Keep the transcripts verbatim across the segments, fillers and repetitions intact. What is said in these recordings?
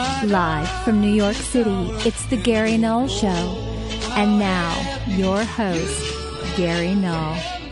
Live from New York City, it's the Gary Null Show. And now, your host, Gary Null.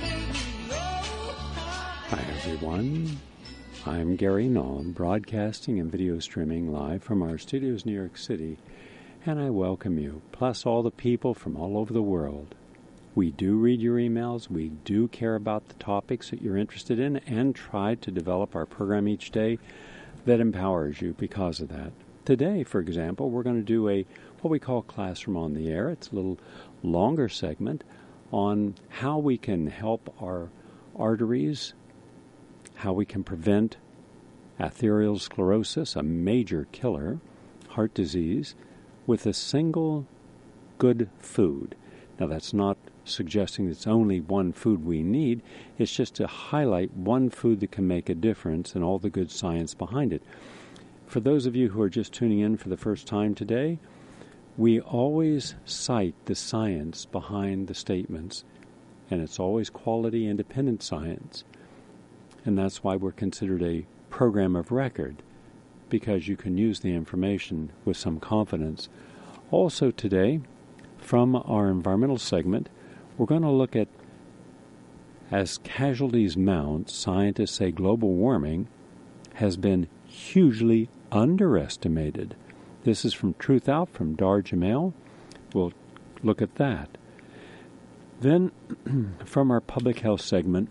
Hi, everyone. I'm Gary Null, broadcasting and video streaming live from our studios in New York City, and I welcome you, plus all the people from all over the world. We do read your emails, we do care about the topics that you're interested in, and try to develop our program each day that empowers you because of that. Today, for example, we're going to do a what we call Classroom on the Air. It's a little longer segment on how we can help our arteries, how we can prevent atherosclerosis, a major killer, heart disease, with a single good food. Now, that's not suggesting it's only one food we need. It's just to highlight one food that can make a difference and all the good science behind it. For those of you who are just tuning in for the first time today, we always cite the science behind the statements, and it's always quality independent science. And that's why we're considered a program of record, because you can use the information with some confidence. Also today, from our environmental segment, we're going to look at, as casualties mount, scientists say global warming has been hugely underestimated. This is from Truth Out from Dar Jamail. We'll look at that. Then, from our public health segment,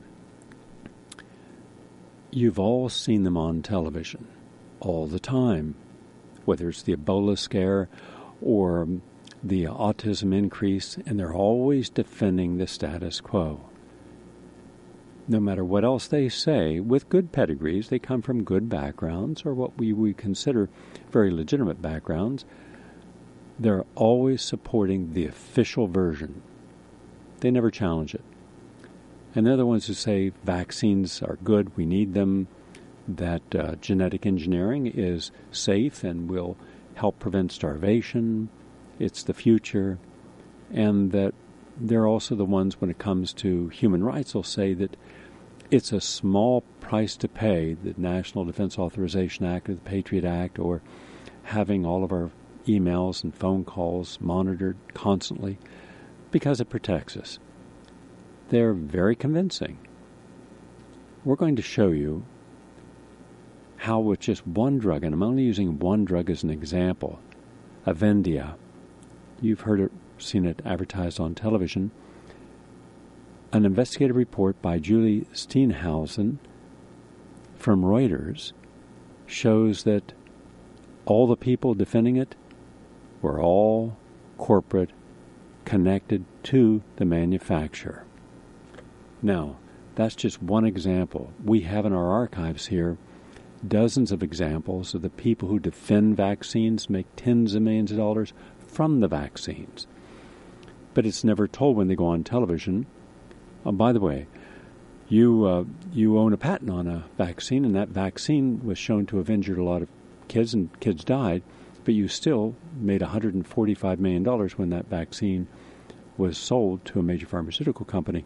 you've all seen them on television all the time, whether it's the Ebola scare or the autism increase, and they're always defending the status quo. No matter what else they say, with good pedigrees, they come from good backgrounds, or what we would consider very legitimate backgrounds, they're always supporting the official version. They never challenge it. And they're the ones who say vaccines are good, we need them, that uh, genetic engineering is safe and will help prevent starvation, it's the future, and that they're also the ones, when it comes to human rights, will say that it's a small price to pay, the National Defense Authorization Act or the Patriot Act, or having all of our emails and phone calls monitored constantly, because it protects us. They're very convincing. We're going to show you how with just one drug, and I'm only using one drug as an example, Avendia. You've heard it, seen it advertised on television. An investigative report by Julie Steenhausen from Reuters shows that all the people defending it were all corporate, connected to the manufacturer. Now, that's just one example. We have in our archives here dozens of examples of the people who defend vaccines make tens of millions of dollars from the vaccines. But it's never told when they go on television. Oh, by the way, you uh, you own a patent on a vaccine, and that vaccine was shown to have injured a lot of kids, and kids died, but you still made one hundred forty-five million dollars when that vaccine was sold to a major pharmaceutical company.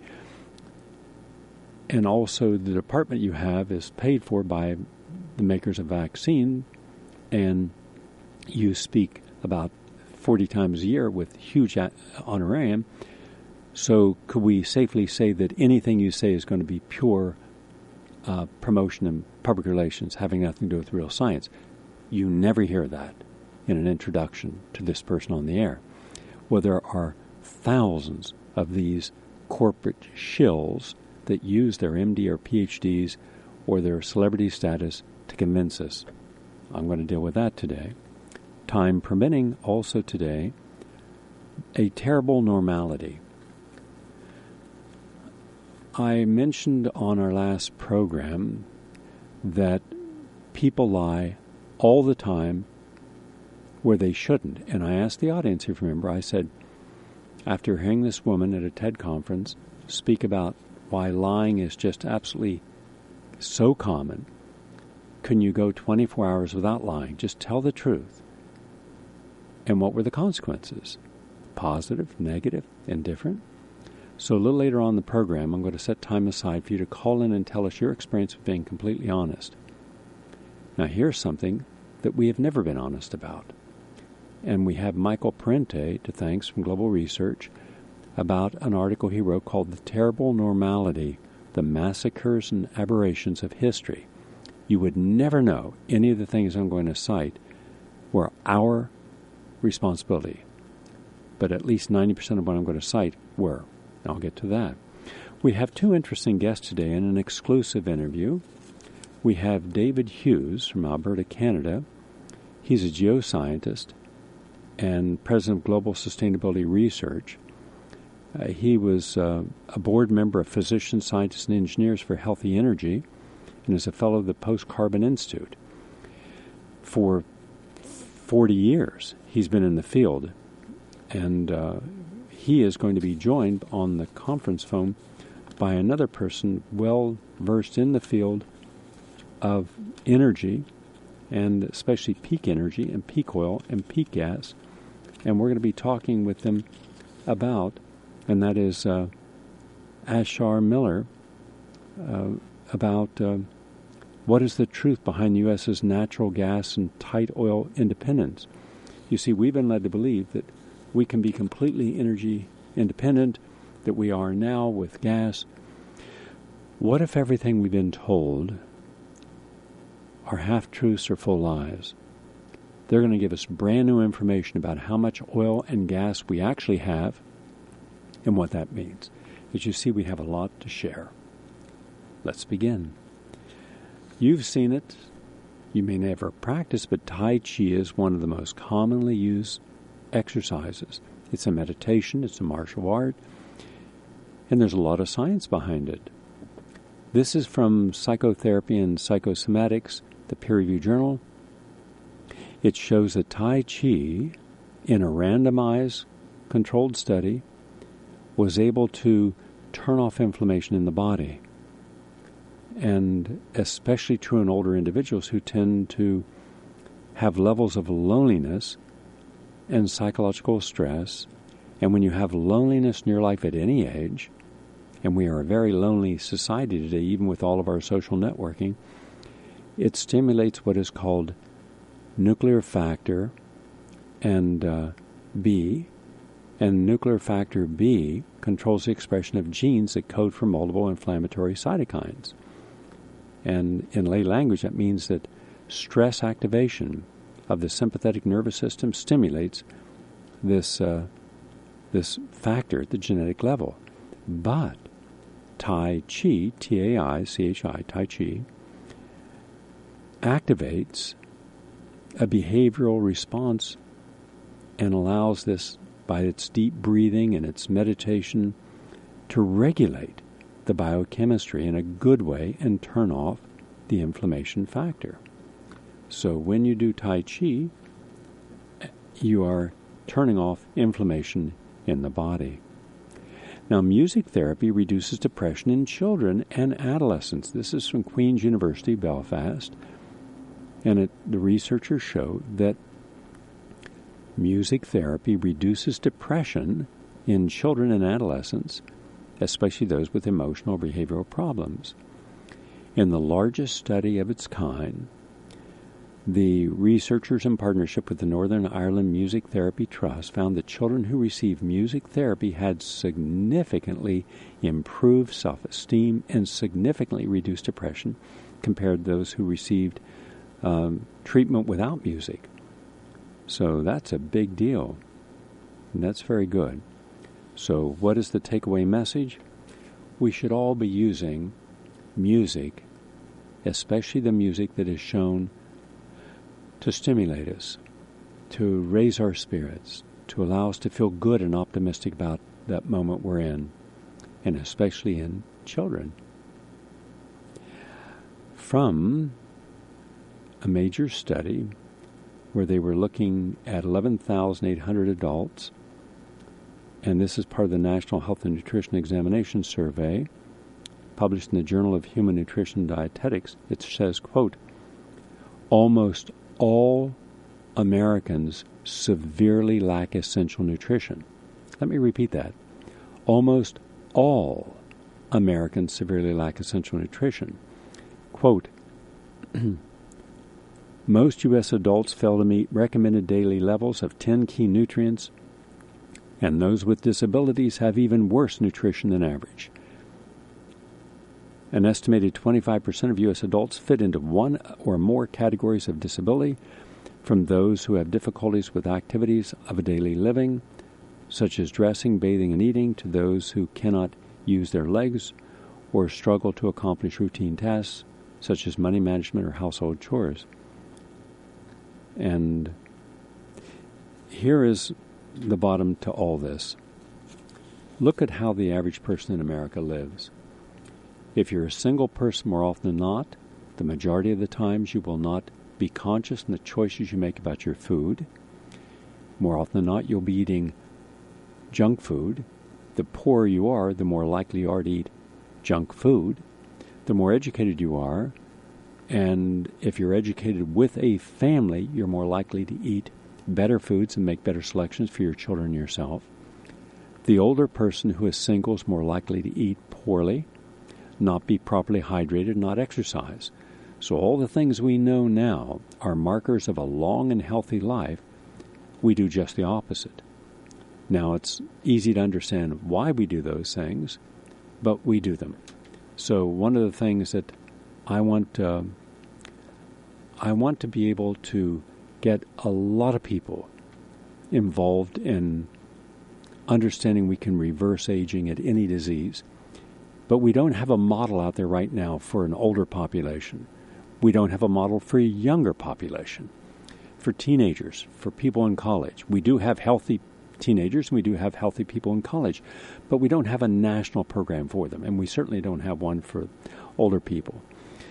And also the department you have is paid for by the makers of vaccine, and you speak about forty times a year with huge honorarium. So could we safely say that anything you say is going to be pure uh, promotion and public relations, having nothing to do with real science? You never hear that in an introduction to this person on the air. Well, there are thousands of these corporate shills that use their M D or P H Ds or their celebrity status to convince us. I'm going to deal with that today. Time permitting, also today, a terrible normality. I mentioned on our last program that people lie all the time where they shouldn't. And I asked the audience, if you remember, I said, after hearing this woman at a TED conference speak about why lying is just absolutely so common, can you go twenty-four hours without lying? Just tell the truth. And what were the consequences? Positive, negative, indifferent? So a little later on in the program, I'm going to set time aside for you to call in and tell us your experience of being completely honest. Now here's something that we have never been honest about. And we have Michael Parente to thanks from Global Research about an article he wrote called The Terrible Normality, the Massacres and Aberrations of History. You would never know any of the things I'm going to cite were our responsibility. But at least ninety percent of what I'm going to cite were. I'll get to that. We have two interesting guests today in an exclusive interview. We have David Hughes from Alberta, Canada. He's a geoscientist and president of Global Sustainability Research. Uh, he was uh, a board member of Physicians, Scientists, and Engineers for Healthy Energy and is a fellow of the Post-Carbon Institute. For forty years, he's been in the field, and uh, he is going to be joined on the conference phone by another person well versed in the field of energy, and especially peak energy and peak oil and peak gas. And we're going to be talking with them about, and that is uh, Ashar Miller, uh, about uh, what is the truth behind the U S's natural gas and tight oil independence. You see, we've been led to believe that we can be completely energy independent, that we are now with gas. What if everything we've been told are half-truths or full lies? They're going to give us brand new information about how much oil and gas we actually have and what that means. As you see, we have a lot to share. Let's begin. You've seen it. You may never practice, but Tai Chi is one of the most commonly used exercises. It's a meditation, it's a martial art, and there's a lot of science behind it. This is from Psychotherapy and Psychosomatics, the peer-reviewed journal. It shows that Tai Chi, in a randomized controlled study, was able to turn off inflammation in the body. And especially true in older individuals who tend to have levels of loneliness and psychological stress. And when you have loneliness in your life at any age, and we are a very lonely society today, even with all of our social networking, it stimulates what is called nuclear factor and uh, B, and nuclear factor B controls the expression of genes that code for multiple inflammatory cytokines. And in lay language, that means that stress activation of the sympathetic nervous system stimulates this uh, this factor at the genetic level. But Tai Chi, T A I C H I, Tai Chi, activates a behavioral response and allows this, by its deep breathing and its meditation, to regulate the biochemistry in a good way and turn off the inflammation factor. So when you do Tai Chi, you are turning off inflammation in the body. Now, music therapy reduces depression in children and adolescents. This is from Queen's University, Belfast. And it, the researchers show that music therapy reduces depression in children and adolescents, especially those with emotional or behavioral problems. In the largest study of its kind, the researchers in partnership with the Northern Ireland Music Therapy Trust found that children who received music therapy had significantly improved self-esteem and significantly reduced depression compared to those who received um, treatment without music. So that's a big deal, and that's very good. So what is the takeaway message? We should all be using music, especially the music that is shown to stimulate us, to raise our spirits, to allow us to feel good and optimistic about that moment we're in, and especially in children. From a major study where they were looking at eleven thousand eight hundred adults, and this is part of the National Health and Nutrition Examination Survey, published in the Journal of Human Nutrition and Dietetics. It says, quote, almost all Americans severely lack essential nutrition. Let me repeat that. Almost all Americans severely lack essential nutrition. Quote, Most U S adults fail to meet recommended daily levels of ten key nutrients, and those with disabilities have even worse nutrition than average. An estimated twenty-five percent of U S adults fit into one or more categories of disability, from those who have difficulties with activities of a daily living, such as dressing, bathing, and eating, to those who cannot use their legs or struggle to accomplish routine tasks, such as money management or household chores. And here is the bottom to all this. Look at how the average person in America lives. If you're a single person, more often than not, the majority of the times you will not be conscious in the choices you make about your food. More often than not, you'll be eating junk food. The poorer you are, the more likely you are to eat junk food. The more educated you are, and if you're educated with a family, you're more likely to eat better foods and make better selections for your children and yourself. The older person who is single is more likely to eat poorly, not be properly hydrated, not exercise. So all the things we know now are markers of a long and healthy life. We do just the opposite. Now, it's easy to understand why we do those things, but we do them. So one of the things that I want, uh, I want to be able to get a lot of people involved in understanding we can reverse aging at any disease. But we don't have a model out there right now for an older population. We don't have a model for a younger population, for teenagers, for people in college. We do have healthy teenagers and we do have healthy people in college, but we don't have a national program for them, and we certainly don't have one for older people.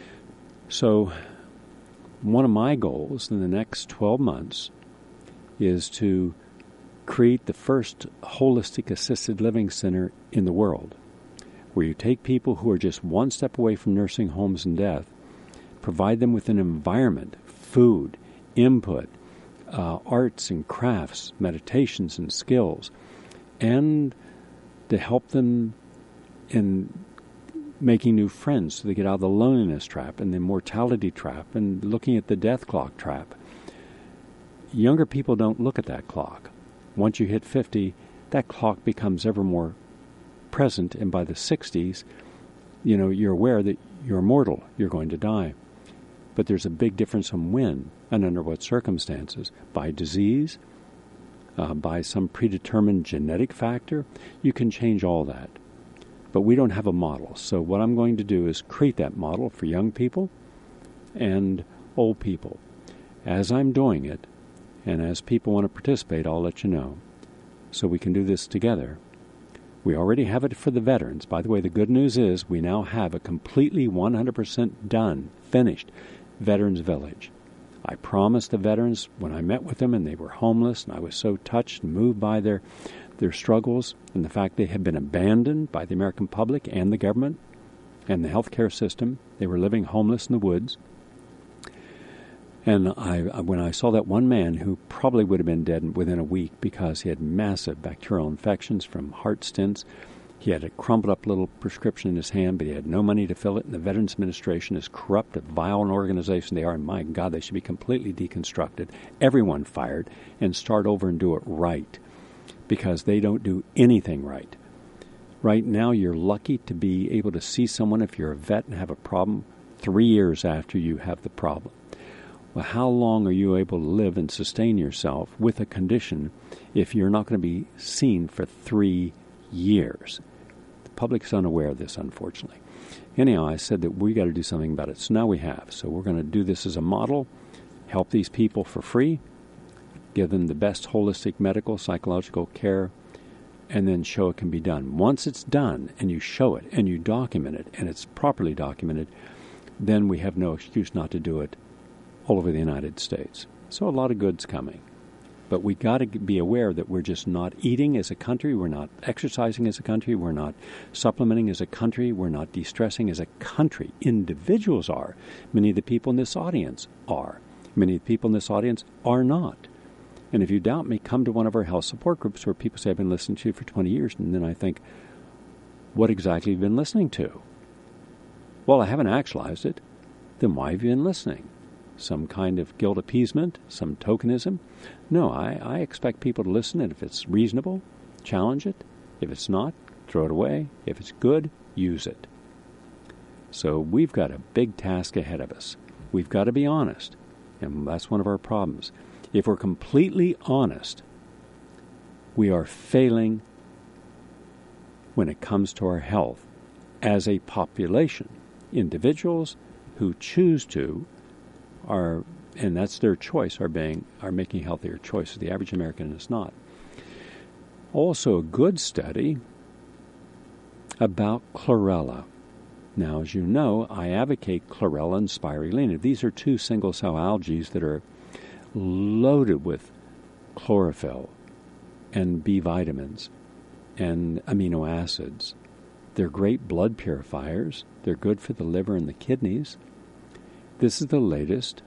So one of my goals in the next twelve months is to create the first holistic assisted living center in the world, where you take people who are just one step away from nursing homes and death, provide them with an environment, food, input, uh, arts and crafts, meditations and skills, and to help them in making new friends so they get out of the loneliness trap and the mortality trap and looking at the death clock trap. Younger people don't look at that clock. Once you hit fifty, that clock becomes ever more present, and by the sixties, you know, you're aware that you're mortal, you're going to die. But there's a big difference on when and under what circumstances. By disease, uh, by some predetermined genetic factor, you can change all that. But we don't have a model. So what I'm going to do is create that model for young people and old people. As I'm doing it, and as people want to participate, I'll let you know. So we can do this together. We already have it for the veterans. By the way, the good news is we now have a completely one hundred percent done, finished Veterans Village. I promised the veterans when I met with them, and they were homeless, and I was so touched and moved by their their struggles and the fact they had been abandoned by the American public and the government and the healthcare system. They were living homeless in the woods. And I, when I saw that one man who probably would have been dead within a week because he had massive bacterial infections from heart stents, he had a crumpled up little prescription in his hand, but he had no money to fill it, and the Veterans Administration is corrupt, a vile an organization they are, and my God, they should be completely deconstructed, everyone fired, and start over and do it right, because they don't do anything right. Right now, you're lucky to be able to see someone if you're a vet and have a problem three years after you have the problem. Well, how long are you able to live and sustain yourself with a condition if you're not going to be seen for three years? The public's unaware of this, unfortunately. Anyhow, I said that we got to do something about it. So now we have. So we're going to do this as a model, help these people for free, give them the best holistic medical, psychological care, and then show it can be done. Once it's done, and you show it, and you document it, and it's properly documented, then we have no excuse not to do it all over the United States. So a lot of good's coming. But we got to be aware that we're just not eating as a country, we're not exercising as a country, we're not supplementing as a country, we're not de-stressing as a country. Individuals are. Many of the people in this audience are. Many of the people in this audience are not. And if you doubt me, come to one of our health support groups where people say, I've been listening to you for twenty years, and then I think, what exactly have you been listening to? Well, I haven't actualized it. Then why have you been listening? some kind of guilt appeasement, some tokenism. No, I, I expect people to listen, and if it's reasonable, challenge it. If it's not, throw it away. If it's good, use it. So we've got a big task ahead of us. We've got to be honest, and that's one of our problems. If we're completely honest, we are failing when it comes to our health as a population. Individuals who choose to are, and that's their choice, are being are making healthier choices. The average American is not. Also, a good study about chlorella. Now, as you know, I advocate chlorella and spirulina. These are two single-cell algae that are loaded with chlorophyll and B vitamins and amino acids. They're great blood purifiers. They're good for the liver and the kidneys. This is the latest,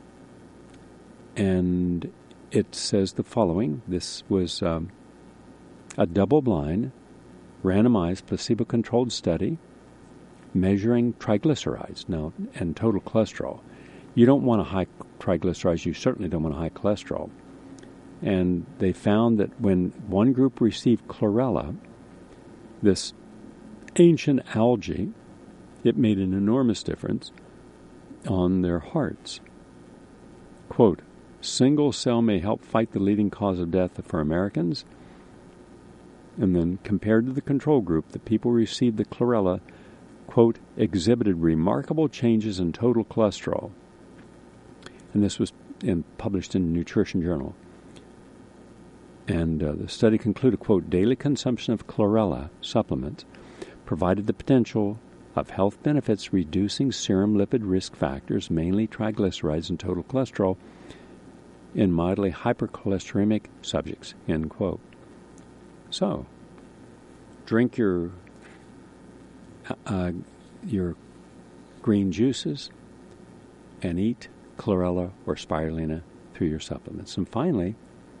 and it says the following. This was um, a double-blind, randomized, placebo-controlled study measuring triglycerides now and total cholesterol. You don't want a high triglycerides. You certainly don't want a high cholesterol. And they found that when one group received chlorella, this ancient algae, it made an enormous difference on their hearts. Quote, single cell may help fight the leading cause of death for Americans. And then compared to the control group, the people who received the chlorella, quote, exhibited remarkable changes in total cholesterol. And this was in, published in Nutrition Journal. And uh, the study concluded, quote, daily consumption of chlorella supplements provided the potential of health benefits, reducing serum lipid risk factors, mainly triglycerides and total cholesterol, in mildly hypercholesteremic subjects, end quote. So, drink your uh, your green juices and eat chlorella or spirulina through your supplements. And finally,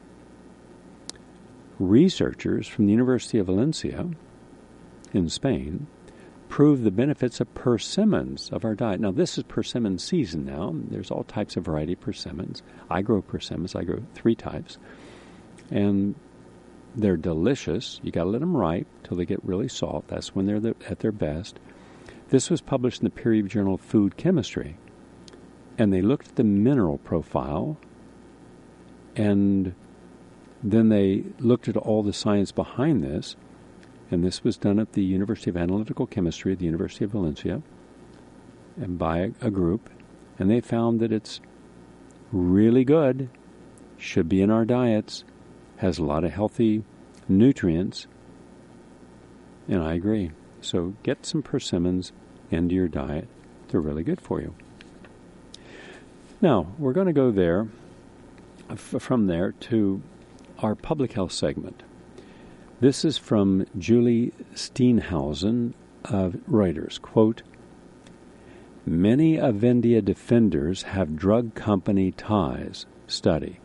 researchers from the University of Valencia in Spain prove the benefits of persimmons of our diet. Now, this is persimmon season now. There's all types of variety of persimmons. I grow persimmons. I grow three types. And they're delicious. You got to let them ripe till they get really soft. That's when they're the, at their best. This was published in the peer-reviewed journal Food Chemistry. And they looked at the mineral profile, and then they looked at all the science behind this. And this was done at the University of Analytical Chemistry at the University of Valencia, and by a, a group. And they found that it's really good, should be in our diets, has a lot of healthy nutrients, and I agree. So get some persimmons into your diet. They're really good for you. Now, we're going to go there, f- from there to our public health segment. This is from Julie Steenhausen of Reuters. Quote, many Avendia defenders have drug company ties. Study.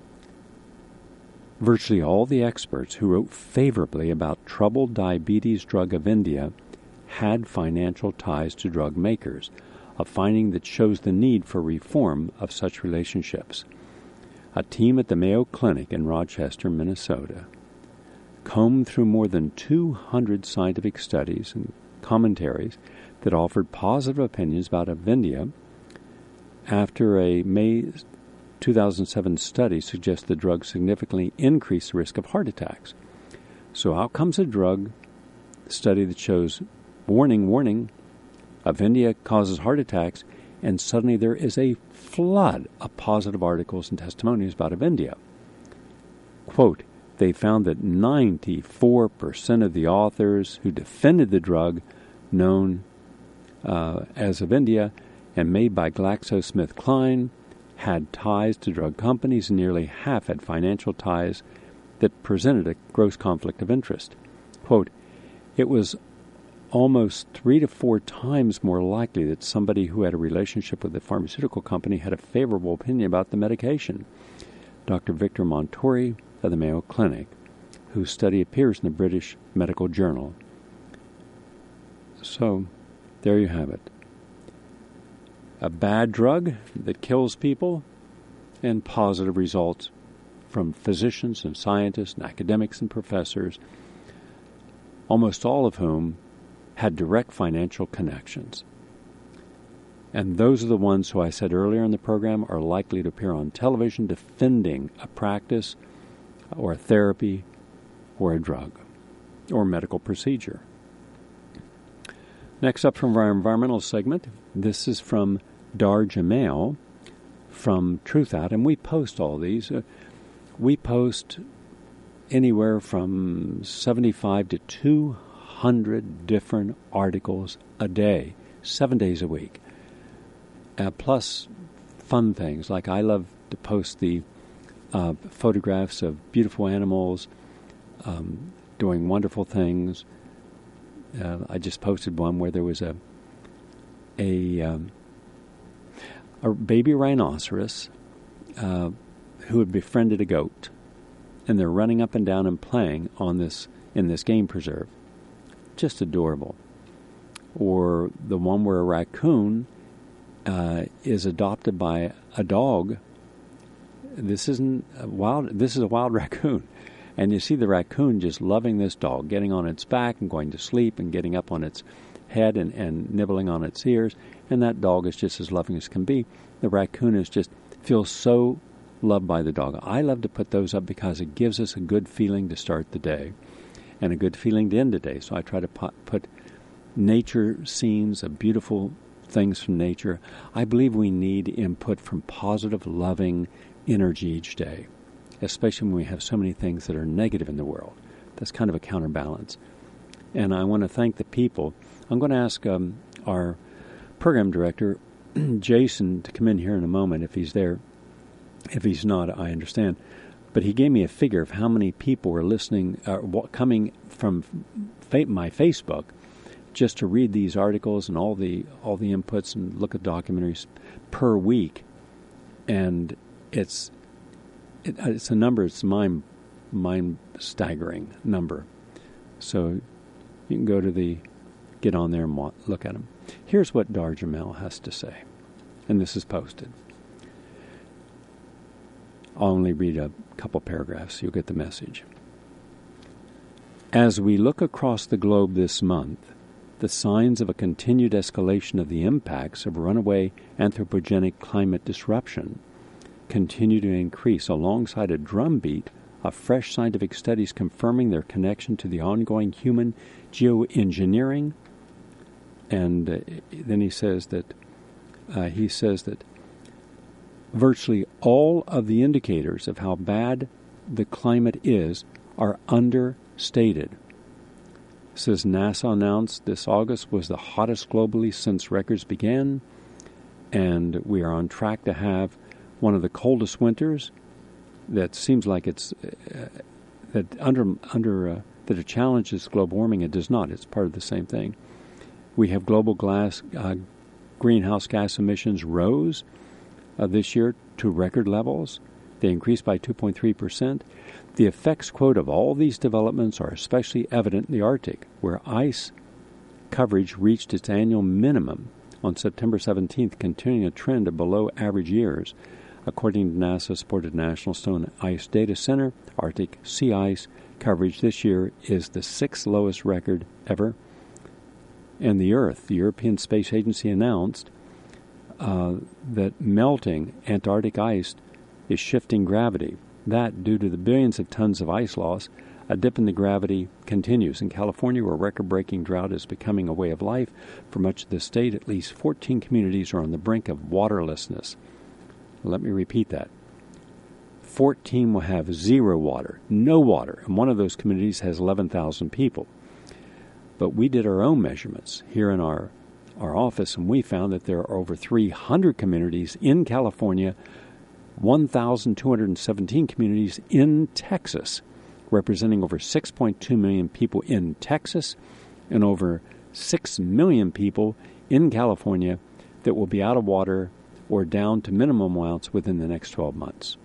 Virtually all the experts who wrote favorably about troubled diabetes drug Avendia had financial ties to drug makers, a finding that shows the need for reform of such relationships. A team at the Mayo Clinic in Rochester, Minnesota, combed through more than two hundred scientific studies and commentaries that offered positive opinions about Avendia after a May two thousand seven study suggests the drug significantly increased the risk of heart attacks. So out comes a drug study that shows, warning, warning, Avendia causes heart attacks, and suddenly there is a flood of positive articles and testimonies about Avendia. Quote, they found that ninety-four percent of the authors who defended the drug, known uh, as Avendia and made by GlaxoSmithKline, had ties to drug companies, and nearly half had financial ties that presented a gross conflict of interest. Quote, it was almost three to four times more likely that somebody who had a relationship with a pharmaceutical company had a favorable opinion about the medication. Doctor Victor Montori of the Mayo Clinic, whose study appears in the British Medical Journal. So, there you have it. a bad drug that kills people, and positive results from physicians and scientists and academics and professors, almost all of whom had direct financial connections. And those are the ones who I said earlier in the program are likely to appear on television defending a practice or a therapy or a drug or medical procedure. Next up from our environmental segment, this is from Dar Jamail from Truthout, and we post all these. Uh, we post anywhere from seventy-five to two hundred different articles a day, seven days a week. Uh, plus fun things, like I love to post the uh, photographs of beautiful animals um, doing wonderful things. Uh, I just posted one where there was a a, um, a baby rhinoceros uh, who had befriended a goat, and they're running up and down and playing on this in this game preserve. Just adorable. Or the one where a raccoon uh, is adopted by a dog. This isn't a wild. This is a wild raccoon. And you see the raccoon just loving this dog, getting on its back and going to sleep and getting up on its head and, and nibbling on its ears. And that dog is just as loving as can be. The raccoon is just feels so loved by the dog. I love to put those up because it gives us a good feeling to start the day and a good feeling to end the day. So I try to put nature scenes of beautiful things from nature. I believe we need input from positive, loving energy each day, especially when we have so many things that are negative in the world. That's kind of a counterbalance. And I want to thank the people. I'm going to ask um, our program director, Jason, to come in here in a moment if he's there. If he's not, I understand. But he gave me a figure of how many people were listening, uh, coming from fa- my Facebook just to read these articles and all the all the inputs and look at documentaries per week. And it's It, it's a number, it's a mind, mind staggering number. So you can go to the, get on there and look at them. Here's what Dar Jamail has to say, and this is posted. I'll only read a couple paragraphs, you'll get the message. As we look across the globe this month, the signs of a continued escalation of the impacts of runaway anthropogenic climate disruption continue to increase alongside a drumbeat of fresh scientific studies confirming their connection to the ongoing human geoengineering. And uh, then he says that uh, he says that virtually all of the indicators of how bad the climate is are understated. It says NASA announced this August was the hottest globally since records began, and we are on track to have one of the coldest winters. That seems like it's uh, that under under uh, that it challenges global warming. It does not. It's part of the same thing. We have global glass uh, greenhouse gas emissions rose uh, this year to record levels. They increased by two point three percent. The effects, quote, of all these developments are especially evident in the Arctic, where ice coverage reached its annual minimum on September seventeenth, continuing a trend of below average years. According to NASA-supported National Stone Ice Data Center, Arctic sea ice coverage this year is the sixth lowest record ever. And the Earth, the European Space Agency, announced uh, that melting Antarctic ice is shifting gravity. That, due to the billions of tons of ice loss, a dip in the gravity continues. In California, where record-breaking drought is becoming a way of life for much of the state, at least fourteen communities are on the brink of waterlessness. Let me repeat that. fourteen will have zero water, no water, and one of those communities has eleven thousand people. But we did our own measurements here in our, our office, and we found that there are over three hundred communities in California, one thousand two hundred seventeen communities in Texas, representing over six point two million people in Texas and over six million people in California that will be out of water or down to minimum amounts within the next twelve months.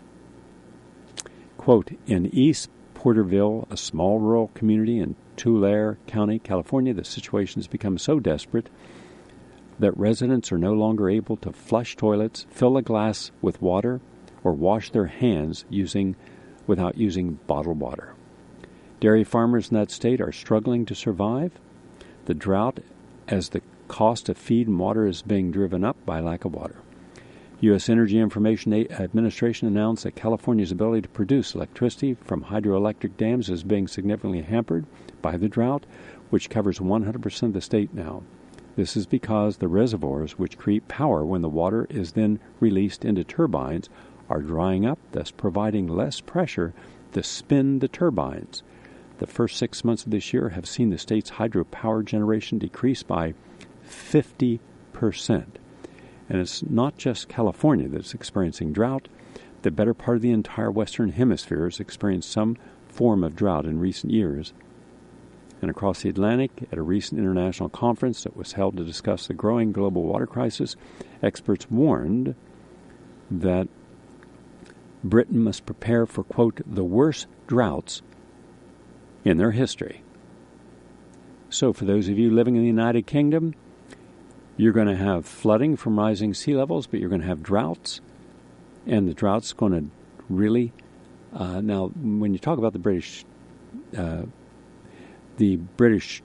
Quote, in East Porterville, a small rural community in Tulare County, California, the situation has become so desperate that residents are no longer able to flush toilets, fill a glass with water, or wash their hands using without using bottled water. Dairy farmers in that state are struggling to survive. The drought, as the cost of feed and water is being driven up by lack of water. U S Energy Information Administration announced that California's ability to produce electricity from hydroelectric dams is being significantly hampered by the drought, which covers one hundred percent of the state now. This is because the reservoirs, which create power when the water is then released into turbines, are drying up, thus providing less pressure to spin the turbines. The first six months of this year have seen the state's hydropower generation decrease by fifty percent. And it's not just California that's experiencing drought. The better part of the entire Western Hemisphere has experienced some form of drought in recent years. And across the Atlantic, at a recent international conference that was held to discuss the growing global water crisis, experts warned that Britain must prepare for, quote, the worst droughts in their history. So for those of you living in the United Kingdom, you're going to have flooding from rising sea levels, but you're going to have droughts, and the drought's going to really... Uh, now, when you talk about the British... Uh, the British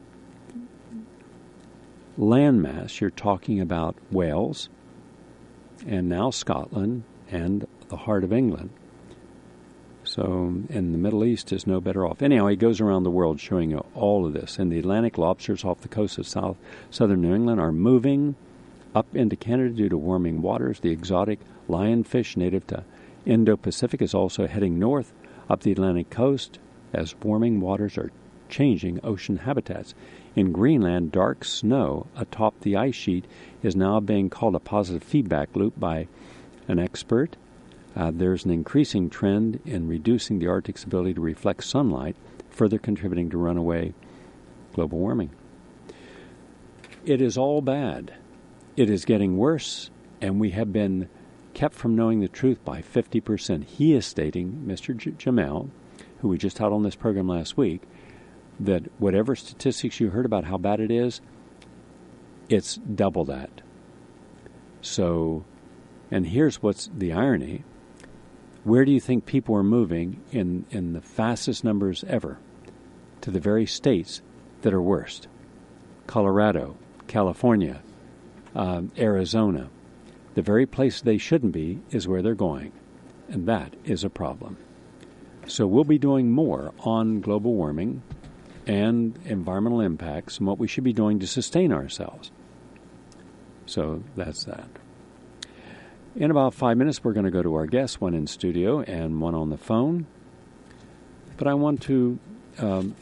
landmass, you're talking about Wales, and now Scotland, and the heart of England. So, and the Middle East is no better off. Anyhow, he goes around the world showing you all of this. And the Atlantic lobsters off the coast of south southern New England are moving up into Canada due to warming waters. The exotic lionfish native to Indo-Pacific is also heading north up the Atlantic coast as warming waters are changing ocean habitats. In Greenland, dark snow atop the ice sheet is now being called a positive feedback loop by an expert. Uh, there's an increasing trend in reducing the Arctic's ability to reflect sunlight, further contributing to runaway global warming. It is all bad. It is getting worse, and we have been kept from knowing the truth by fifty percent. He is stating, Mister J- Jamel, who we just had on this program last week, that whatever statistics you heard about how bad it is, it's double that. So, and here's what's the irony. Where do you think people are moving in, in the fastest numbers ever? To the very states that are worst. Colorado, California, um, Arizona. The very place they shouldn't be is where they're going. And that is a problem. So we'll be doing more on global warming and environmental impacts and what we should be doing to sustain ourselves. So that's that. In about five minutes, we're going to go to our guests, one in studio and one on the phone. But I want to, um,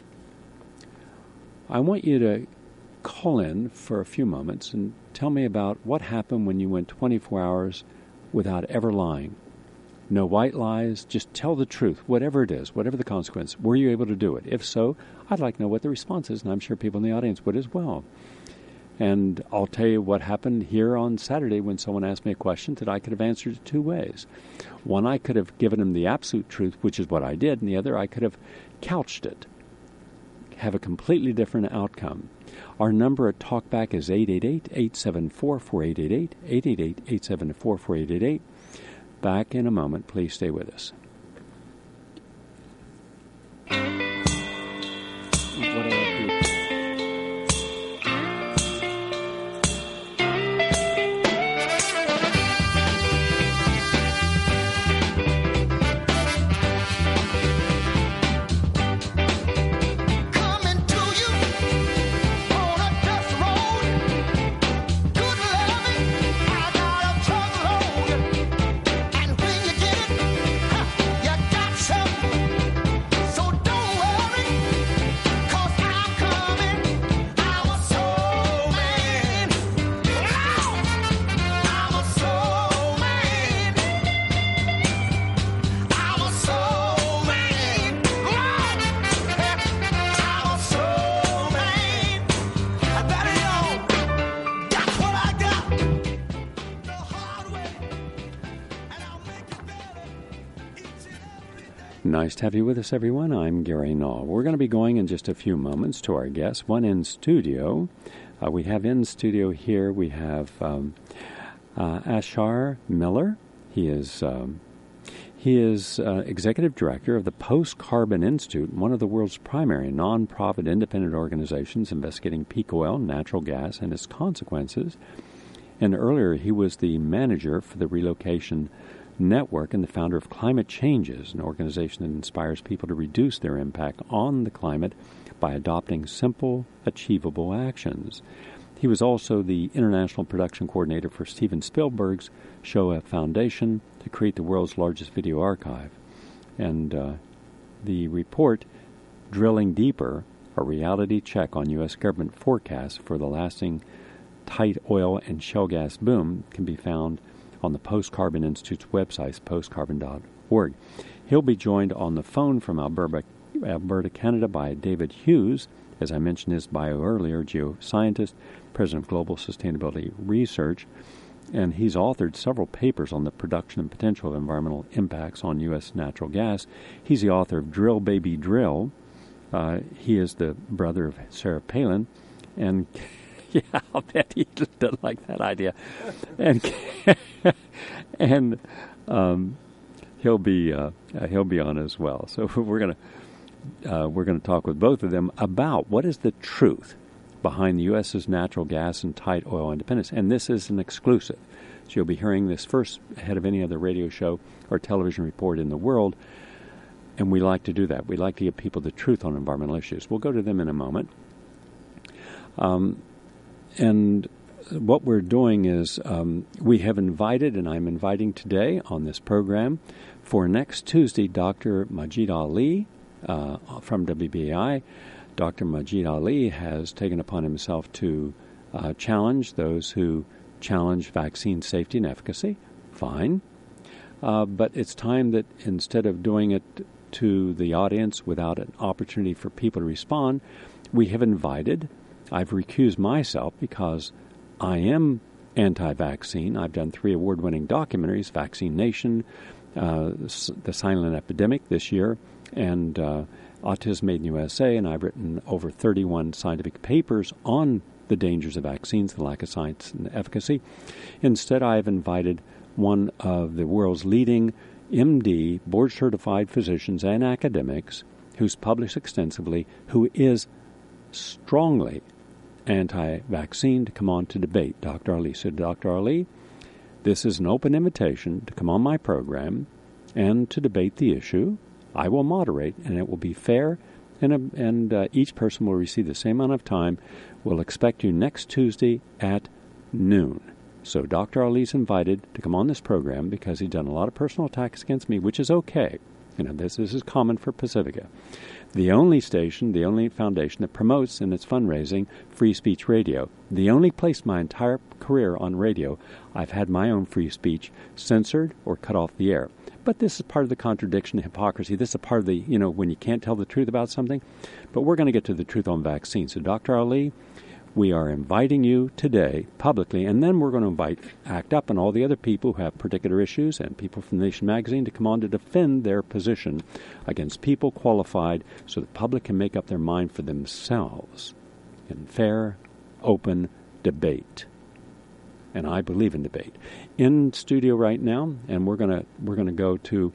I want you to call in for a few moments and tell me about what happened when you went twenty-four hours without ever lying. No white lies, just tell the truth, whatever it is, whatever the consequence. Were you able to do it? If so, I'd like to know what the response is, and I'm sure people in the audience would as well. And I'll tell you what happened here on Saturday when someone asked me a question that I could have answered it two ways. One, I could have given them the absolute truth, which is what I did, and the other, I could have couched it, have a completely different outcome. Our number at TalkBack is eight eight eight, eight seven four, four eight eight eight, eight eight eight, eight seven four, four eight eight eight. Back in a moment. Please stay with us. What do I do? Nice to have you with us, everyone. I'm Gary Null. We're going to be going in just a few moments to our guests, one in studio, Uh, we have in studio here, we have um, uh, Ashar Miller. He is um, he is uh, executive director of the Post-Carbon Institute, one of the world's primary nonprofit independent organizations investigating peak oil, natural gas, and its consequences. And earlier, he was the manager for the Relocation Network and the founder of Climate Changes, an organization that inspires people to reduce their impact on the climate by adopting simple, achievable actions. He was also the international production coordinator for Steven Spielberg's Shoah Foundation to create the world's largest video archive. And uh, the report, Drilling Deeper, a reality check on U S government forecasts for the lasting tight oil and shale gas boom, can be found on the Post-Carbon Institute's website, post carbon dot org. He'll be joined on the phone from Alberta, Alberta, Canada by David Hughes, as I mentioned his bio earlier, geoscientist, president of Global Sustainability Research, and he's authored several papers on the production and potential of environmental impacts on U S natural gas. He's the author of Drill Baby Drill. Uh, he is the brother of Sarah Palin, and yeah, I'll bet he didn't like that idea. And and um, he'll be uh, he'll be on as well. So we're gonna uh, we're gonna talk with both of them about what is the truth behind the U S's natural gas and tight oil independence. And this is an exclusive. So you'll be hearing this first ahead of any other radio show or television report in the world. And we like to do that. We like to give people the truth on environmental issues. We'll go to them in a moment. Um, And what we're doing is um, we have invited, and I'm inviting today on this program, for next Tuesday, Doctor Majid Ali uh, from W B A I. Doctor Majid Ali has taken upon himself to uh, challenge those who challenge vaccine safety and efficacy. Fine. Uh, but it's time that instead of doing it to the audience without an opportunity for people to respond, we have invited. I've recused myself because I am anti-vaccine. I've done three award-winning documentaries, Vaccine Nation, uh, The Silent Epidemic this year, and uh, Autism Made in U S A, and I've written over thirty-one scientific papers on the dangers of vaccines, the lack of science and efficacy. Instead, I have invited one of the world's leading M D, board-certified physicians and academics who's published extensively, who is strongly anti-vaccine, to come on to debate Doctor Ali. So, Doctor Ali, this is an open invitation to come on my program and to debate the issue. I will moderate, and it will be fair, and, uh, and uh, each person will receive the same amount of time. We'll expect you next Tuesday at noon. So Doctor Ali's invited to come on this program because he's done a lot of personal attacks against me, which is okay. You know, this, this is common for Pacifica. The only station, the only foundation that promotes in its fundraising free speech radio. The only place my entire career on radio I've had my own free speech censored or cut off the air. But this is part of the contradiction, the hypocrisy. This is a part of the, you know, when you can't tell the truth about something. But we're going to get to the truth on vaccines. So, Doctor Ali, we are inviting you today publicly, and then we're going to invite ACT UP and all the other people who have particular issues and people from The Nation magazine to come on to defend their position against people qualified so the public can make up their mind for themselves in fair, open debate. And I believe in debate. In studio right now, and we're going to we're going to go to,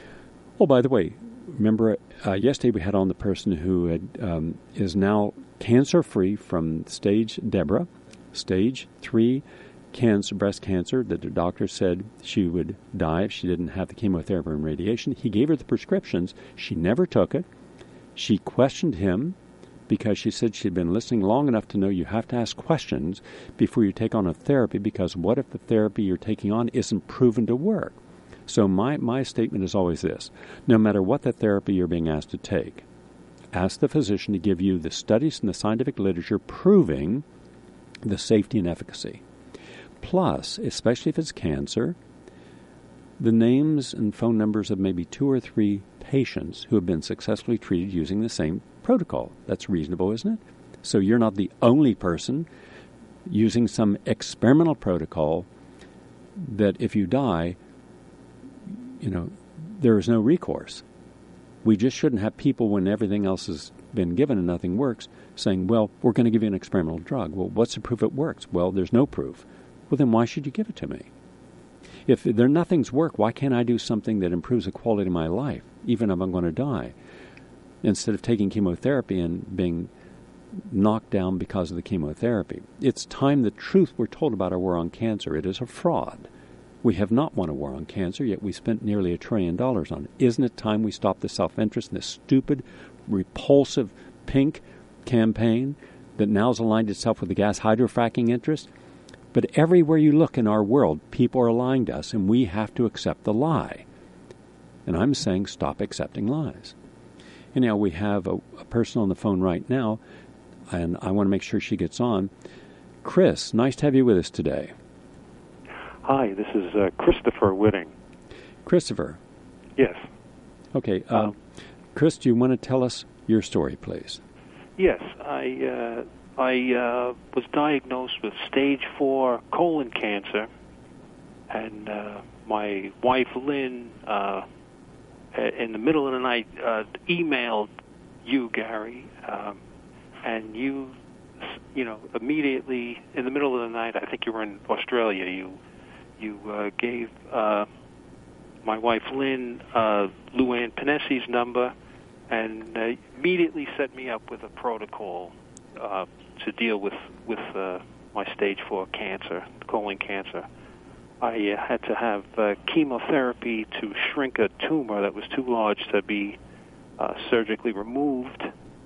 oh, by the way, remember uh, yesterday we had on the person who had, um, is now cancer-free from stage Deborah, stage three cancer, breast cancer, that the doctor said she would die if she didn't have the chemotherapy and radiation. He gave her the prescriptions. She never took it. She questioned him because she said she'd been listening long enough to know you have to ask questions before you take on a therapy, because what if the therapy you're taking on isn't proven to work? So my, my statement is always this. No matter what the therapy you're being asked to take, ask the physician to give you the studies and the scientific literature proving the safety and efficacy. Plus, especially if it's cancer, the names and phone numbers of maybe two or three patients who have been successfully treated using the same protocol. That's reasonable, isn't it? So you're not the only person using some experimental protocol that if you die, you know, there is no recourse. We just shouldn't have people when everything else is been given and nothing works, saying, well, we're going to give you an experimental drug. Well, what's the proof it works? Well, there's no proof. Well, then why should you give it to me? If there nothing's work, why can't I do something that improves the quality of my life, even if I'm going to die, instead of taking chemotherapy and being knocked down because of the chemotherapy? It's time the truth we're told about our war on cancer. It is a fraud. We have not won a war on cancer, yet we spent nearly a trillion dollars on it. Isn't it time we stop the self-interest and this stupid, repulsive, pink campaign that now's aligned itself with the gas hydrofracking interest? But everywhere you look in our world, people are lying to us, and we have to accept the lie. And I'm saying stop accepting lies. Anyhow, we have a, a person on the phone right now, and I want to make sure she gets on. Chris, nice to have you with us today. Hi, this is uh, Christopher Whitting. Christopher. Yes. Okay. Uh, um, Chris, do you want to tell us your story, please? Yes. I uh, I uh, was diagnosed with stage four colon cancer, and uh, my wife, Lynn, uh, in the middle of the night, uh, emailed you, Gary, um, and you, you know, immediately in the middle of the night, I think you were in Australia, you You uh, gave uh, my wife, Lynn, uh, Luann Pinessi's number, and uh, immediately set me up with a protocol uh, to deal with, with uh, my stage four cancer, colon cancer. I uh, had to have uh, chemotherapy to shrink a tumor that was too large to be uh, surgically removed.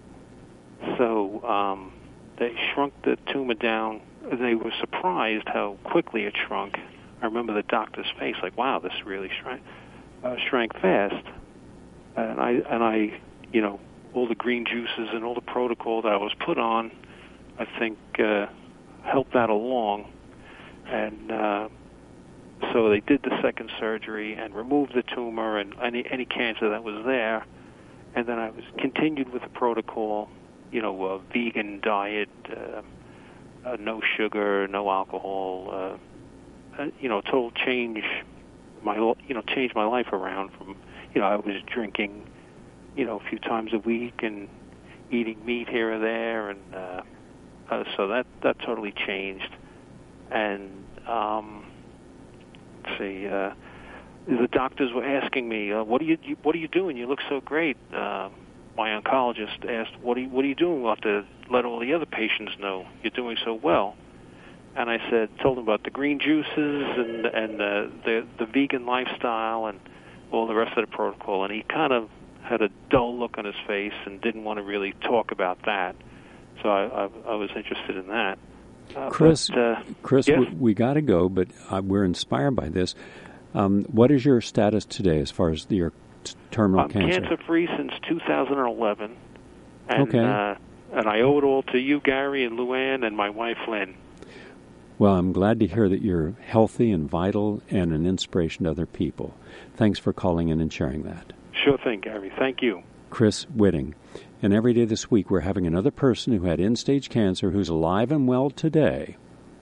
So um, they shrunk the tumor down. They were surprised how quickly it shrunk. I remember the doctor's face, like, "Wow, this really shrank, uh, shrank fast." And I, and I, you know, all the green juices and all the protocol that I was put on, I think, uh, helped that along. And uh, so they did the second surgery and removed the tumor and any any cancer that was there. And then I was continued with the protocol, you know, a vegan diet, uh, uh, no sugar, no alcohol. Uh, Uh, you know, total change my, you know, changed my life around from, you know, I was drinking, you know, a few times a week and eating meat here or there, and uh, uh, so that that totally changed. And um, let's see, uh, the doctors were asking me, uh, "What are you, you what are you doing? You look so great." Uh, my oncologist asked, "What are you, what are you doing? We'll have to let all the other patients know you're doing so well." And I said, told him about the green juices and and uh, the the vegan lifestyle and all the rest of the protocol. And he kind of had a dull look on his face and didn't want to really talk about that. So I, I, I was interested in that. Uh, Chris, but, uh, Chris, yes? we, we got to go, but uh, we're inspired by this. Um, what is your status today as far as your t- terminal I'm cancer? I'm cancer-free since two thousand eleven. And, okay. Uh, and I owe it all to you, Gary, and Luann, and my wife, Lynn. Well, I'm glad to hear that you're healthy and vital and an inspiration to other people. Thanks for calling in and sharing that. Sure thing, Gary. Thank you. Chris Whitting. And every day this week we're having another person who had end-stage cancer who's alive and well today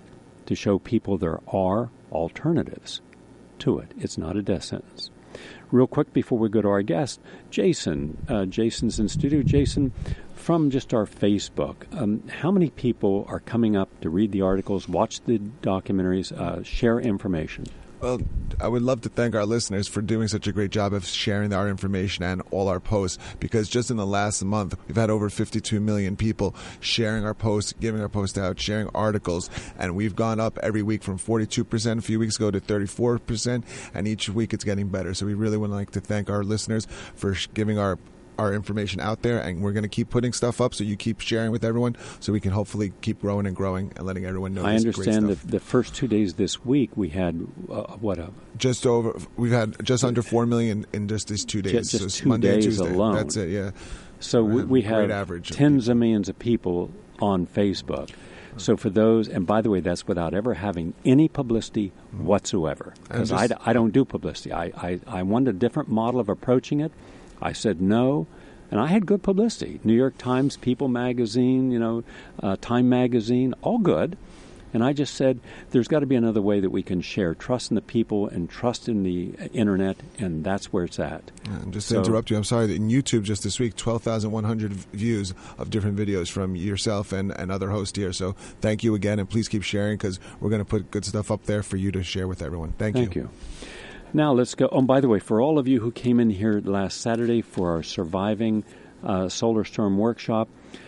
to show people there are alternatives to it. It's not a death sentence. Real quick before we go to our guest, Jason. Uh, Jason's in studio. Jason, from just our Facebook, um, how many people are coming up to read the articles, watch the documentaries, uh, share information? Well, I would love to thank our listeners for doing such a great job of sharing our information and all our posts, because just in the last month, we've had over fifty-two million people sharing our posts, giving our posts out, sharing articles, and we've gone up every week from forty-two percent a few weeks ago to thirty-four percent, and each week it's getting better. So we really would like to thank our listeners for giving our our information out there, and we're going to keep putting stuff up so you keep sharing with everyone so we can hopefully keep growing and growing and letting everyone know. I this understand great that the first two days this week we had uh, what a just over we've had just under four million in just these two days. Just, just so two Monday days and Tuesday. alone. That's it. Yeah. So we, we have average tens of, of millions of people on Facebook. So for those, and by the way, that's without ever having any publicity whatsoever, because I, I don't do publicity. I, I, I wanted a different model of approaching it. I said no. And I had good publicity. New York Times, People Magazine, you know, uh, Time Magazine, all good. And I just said, there's got to be another way that we can share trust in the people and trust in the internet, and that's where it's at. And just to so, interrupt you, I'm sorry that in YouTube just this week, twelve thousand one hundred views of different videos from yourself and, and other hosts here. So thank you again, and please keep sharing, because we're going to put good stuff up there for you to share with everyone. Thank, thank you. you. Now let's go. Oh, by the way, for all of you who came in here last Saturday for our Surviving uh, Solar Storm workshop,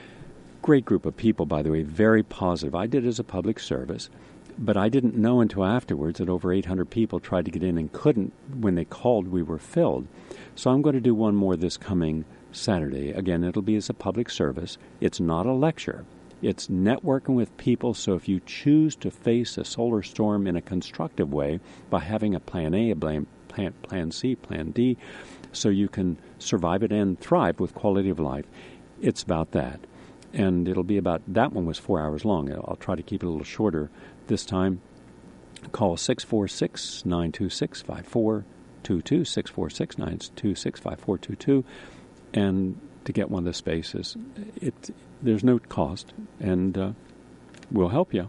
great group of people, by the way, very positive. I did it as a public service, but I didn't know until afterwards that over eight hundred people tried to get in and couldn't. When they called, we were filled. So I'm going to do one more this coming Saturday. Again, it'll be as a public service. It's not a lecture. It's networking with people, so if you choose to face a solar storm in a constructive way by having a plan A, a plan, plan C, plan D, so you can survive it and thrive with quality of life, it's about that. And it'll be about, that one was four hours long. I'll try to keep it a little shorter this time. Call six four six, nine two six, five four two two, six four six, nine two six, five four two two, and to get one of the spaces. It, there's no cost, and uh, we'll help you.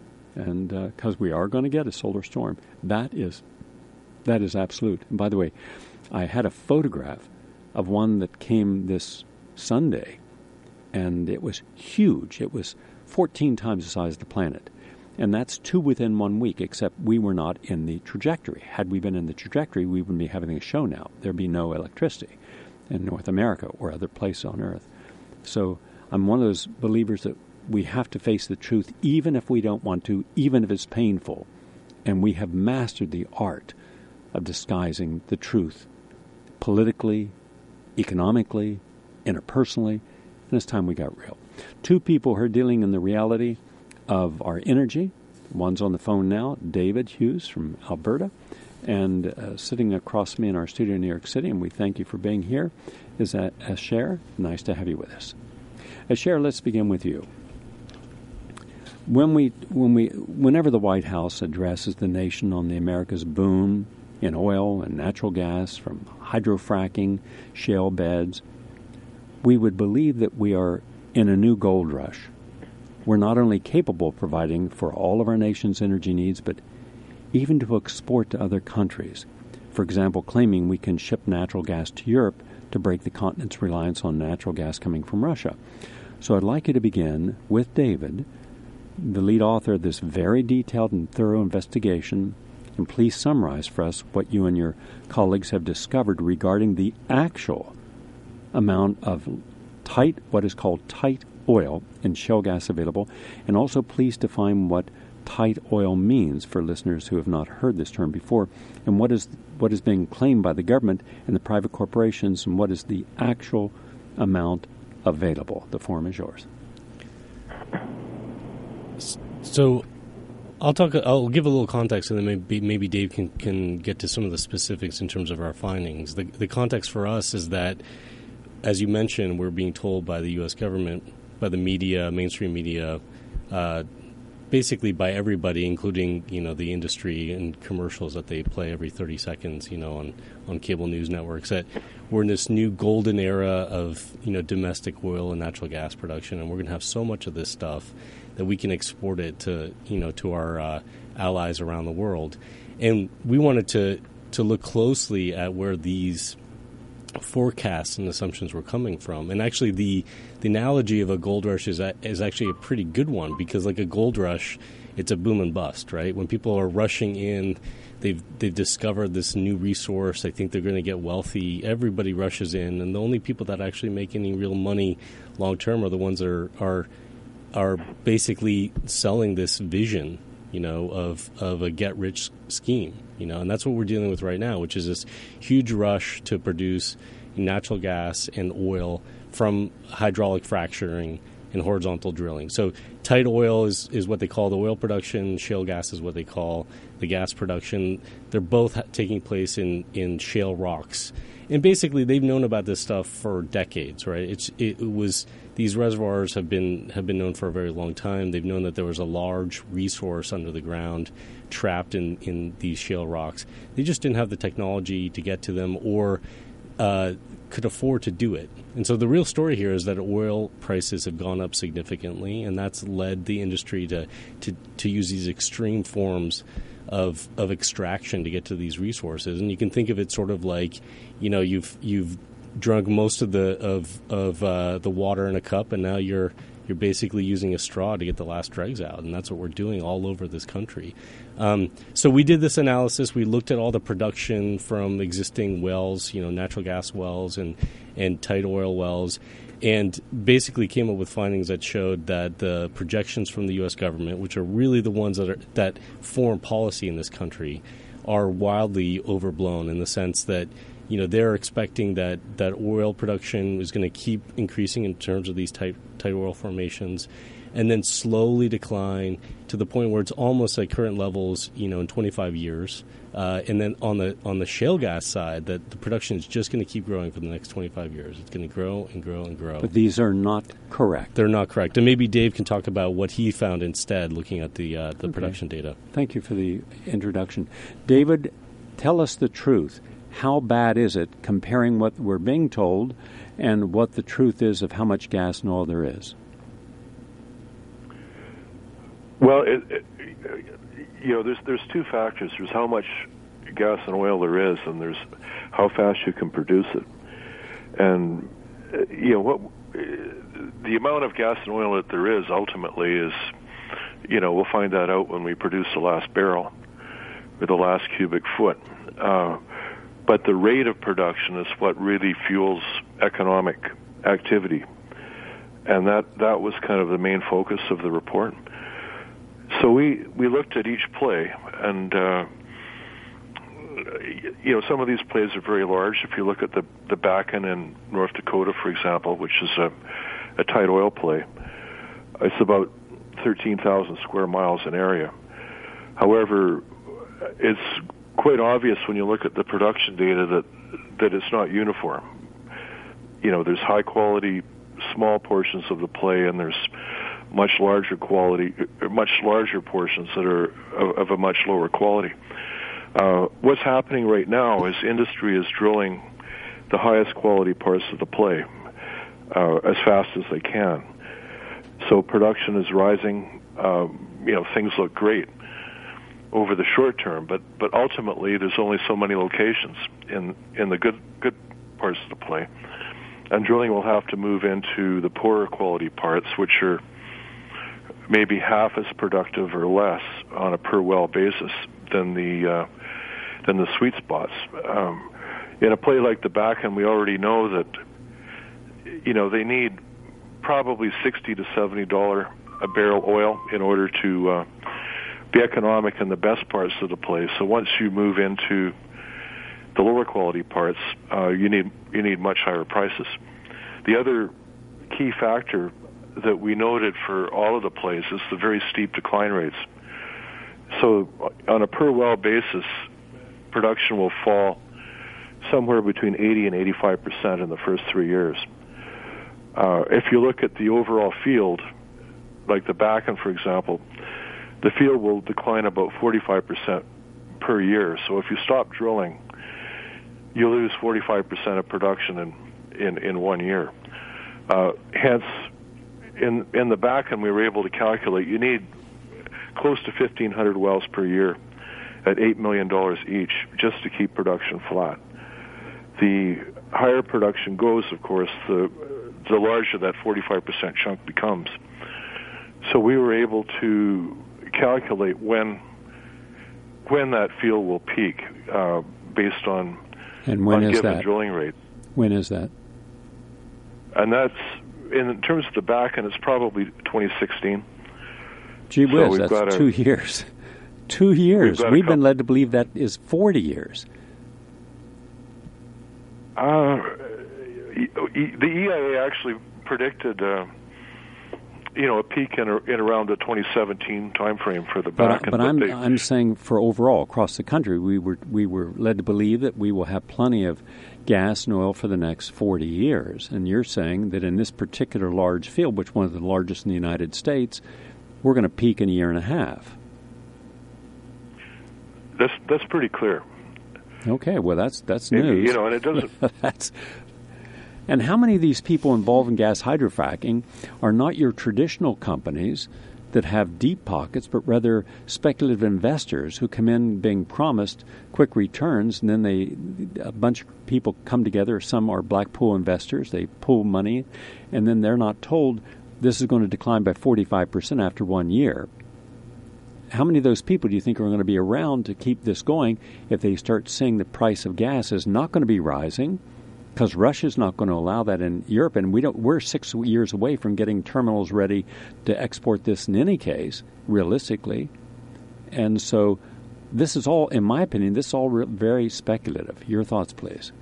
And because uh, we are going to get a solar storm. That is, that is absolute. And by the way, I had a photograph of one that came this Sunday, and it was huge. It was fourteen times the size of the planet. And that's two within one week, except we were not in the trajectory. Had we been in the trajectory, we wouldn't be having a show now. There'd be no electricity in North America or other places on Earth. So I'm one of those believers that we have to face the truth, even if we don't want to, even if it's painful. And we have mastered the art of disguising the truth politically, economically, interpersonally, and it's time we got real. Two people who are dealing in the reality of our energy. One's on the phone now, David Hughes from Alberta, and uh, sitting across me in our studio in New York City, and we thank you for being here, is uh, Asher. Nice to have you with us. Asher, let's begin with you. When we, when we, whenever the White House addresses the nation on the America's boom in oil and natural gas from hydrofracking, shale beds, we would believe that we are in a new gold rush. We're not only capable of providing for all of our nation's energy needs, but even to export to other countries. For example, claiming we can ship natural gas to Europe to break the continent's reliance on natural gas coming from Russia. So I'd like you to begin with David, the lead author of this very detailed and thorough investigation, and please summarize for us what you and your colleagues have discovered regarding the actual amount of tight, what is called tight oil and shale gas available, and also please define what tight oil means for listeners who have not heard this term before, and what is what is being claimed by the government and the private corporations, and what is the actual amount available. The forum is yours. So I'll talk. I'll give a little context, and then maybe maybe Dave can, can get to some of the specifics in terms of our findings. The the context for us is that, as you mentioned, we're being told by the U S government, by the media, mainstream media, uh, basically by everybody, including, you know, the industry and commercials that they play every thirty seconds, you know, on, on cable news networks, that we're in this new golden era of, you know, domestic oil and natural gas production, and we're going to have so much of this stuff that we can export it to, you know, to our uh, allies around the world. And we wanted to, to look closely at where these forecasts and assumptions were coming from. And actually the the analogy of a gold rush is a, is actually a pretty good one, because like a gold rush, it's a boom and bust, right? When people are rushing in, they've they've discovered this new resource, they think they're going to get wealthy, everybody rushes in, and the only people that actually make any real money long term are the ones that are are are basically selling this vision, you know, of, of a get-rich scheme, you know, and that's what we're dealing with right now, which is this huge rush to produce natural gas and oil from hydraulic fracturing and horizontal drilling. So tight oil is, is what they call the oil production. Shale gas is what they call the gas production. They're both ha- taking place in, in shale rocks. And basically, they've known about this stuff for decades, right? It's it was these reservoirs have been have been known for a very long time. They've known that there was a large resource under the ground trapped in, in these shale rocks. They just didn't have the technology to get to them, or uh, could afford to do it. And so the real story here is that oil prices have gone up significantly, and that's led the industry to to, to use these extreme forms of of extraction to get to these resources. And you can think of it sort of like, you know, you've you've drunk most of the of of uh, the water in a cup, and now you're you're basically using a straw to get the last dregs out, and that's what we're doing all over this country. Um, so we did this analysis. We looked at all the production from existing wells, you know, natural gas wells and, and tight oil wells, and basically came up with findings that showed that the projections from the U S government, which are really the ones that are, that form policy in this country, are wildly overblown in the sense that, you know, they're expecting that, that oil production is going to keep increasing in terms of these tight, tight oil formations, and then slowly decline to the point where it's almost at current levels, you know, in twenty-five years. Uh, and then on the on the shale gas side, that the production is just going to keep growing for the next twenty-five years. It's going to grow and grow and grow. But these are not correct. They're not correct. And maybe Dave can talk about what he found instead, looking at the uh, the okay. production data. Thank you for the introduction. David, tell us the truth. How bad is it, comparing what we're being told and what the truth is of how much gas and oil there is? Well, it, it, you know, there's there's two factors. There's how much gas and oil there is, and there's how fast you can produce it. And you know what, the amount of gas and oil that there is ultimately is, you know, we'll find that out when we produce the last barrel or the last cubic foot. Uh, but the rate of production is what really fuels economic activity, and that that was kind of the main focus of the report. So we, we looked at each play, and uh, you know, some of these plays are very large. If you look at the the Bakken in North Dakota, for example, which is a, a tight oil play, it's about thirteen thousand square miles in area. However, it's quite obvious when you look at the production data that that it's not uniform. You know, there's high quality small portions of the play, and there's much larger quality, much larger portions that are of, of a much lower quality. Uh, what's happening right now is industry is drilling the highest quality parts of the play uh, as fast as they can. So production is rising. Um, you know, things look great over the short term, but but ultimately there's only so many locations in in the good good parts of the play, and drilling will have to move into the poorer quality parts, which are maybe half as productive or less on a per well basis than the uh, than the sweet spots. Um, in a play like the Bakken, we already know that, you know, they need probably sixty to seventy dollar a barrel oil in order to uh, be economic in the best parts of the play. So once you move into the lower quality parts, uh, you need you need much higher prices. The other key factor that we noted for all of the plays is the very steep decline rates. So on a per well basis, production will fall somewhere between eighty and eighty-five percent in the first three years. Uh, if you look at the overall field, like the Bakken, for example, the field will decline about forty-five percent per year. So if you stop drilling, you lose forty-five percent of production in, in, in one year. Uh, hence, in in the Bakken, we were able to calculate you need close to fifteen hundred wells per year at eight million dollars each just to keep production flat. The higher production goes, of course, the the larger that forty-five percent chunk becomes. So we were able to calculate when when that field will peak uh, based on, and when on is given that? drilling rate. When is that? And that's, in terms of the Bakken, it's probably twenty sixteen. Gee whiz, so that's a, two years. Two years. We've, we've been led to believe that is forty years. Uh, the E I A actually predicted, uh, you know, a peak in, in around the twenty seventeen timeframe for the Bakken. But, but, but I'm they, I'm saying for overall across the country, we were we were led to believe that we will have plenty of gas and oil for the next forty years. And you're saying that in this particular large field, which is one of the largest in the United States, we're going to peak in a year and a half. That's that's pretty clear. Okay, well, that's that's news. You know, and it doesn't... that's, and how many of these people involved in gas hydrofracking are not your traditional companies that have deep pockets, but rather speculative investors who come in being promised quick returns, and then they a bunch of people come together. Some are black pool investors. They pool money, and then they're not told this is going to decline by forty-five percent after one year. How many of those people do you think are going to be around to keep this going if they start seeing the price of gas is not going to be rising? Because Russia's not going to allow that in Europe, and we don't. We're six years away from getting terminals ready to export this in any case, realistically. And so, this is all, in my opinion, this is all re- very speculative. Your thoughts, please.